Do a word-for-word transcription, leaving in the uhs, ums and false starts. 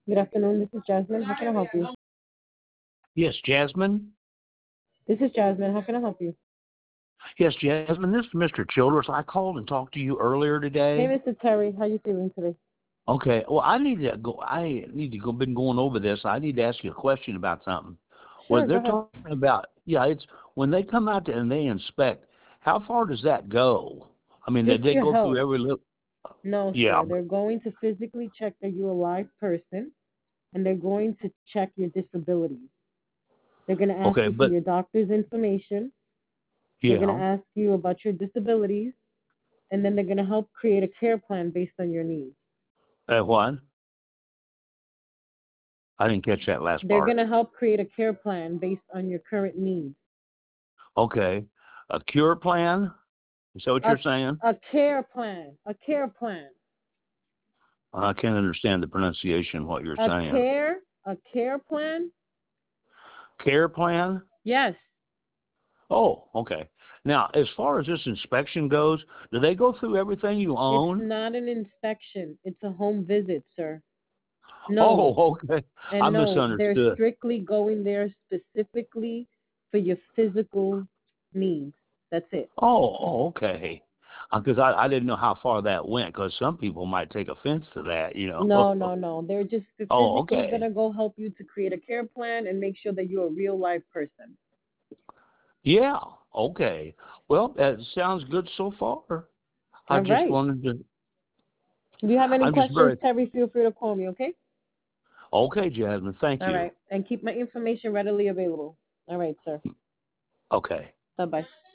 Good afternoon. This is Jasmine. How can I help you? Yes, Jasmine. This is Jasmine. How can I help you? Yes, Jasmine. This is Mister Childress. I called and talked to you earlier Hey, today. Mister Terry. How you feeling today? Okay. Well, I need to go. I need to go. Been going over this. I need to ask you a question about something. Well, Sure. Go they're ahead. talking about. Yeah, it's when they come out there and they inspect. How far does that go? I mean, Just did they your go health. through every little? No, Yeah. sir. They're going to physically check that you're a live person, and they're going to check your disabilities. They're going to ask Okay, you for but your doctor's information. They're going to yeah. ask you about your disabilities, and then they're going to help create a care plan based on your needs. Uh, what? I didn't catch that last They're going part. to help create a care plan based on your current needs. Okay. A cure plan? Is that what A, you're saying? a care plan. A care plan. I can't understand the pronunciation. What you're A saying? care. A care plan. Care plan? Yes. Oh, okay. Now, as far as this inspection goes, do they go through everything you It's own? not an inspection. It's a home visit, sir. No. Oh, okay. I And no, they're misunderstood. strictly going there specifically for your physical needs. That's it. Oh, oh, okay. Because I, I didn't know how far that went. Because some people might take offense to that, you know. No, no, no. They're just Oh, physically going okay. to go help you to create a care plan and make sure that you're a real life person. Yeah, okay. Well, that sounds good so far. I All just right. wanted to. If you have any I'm just questions, very Terry, feel free to call me, okay? okay, Jasmine. Thank All you. right. And keep my information readily available. All right, sir. Okay. Bye bye.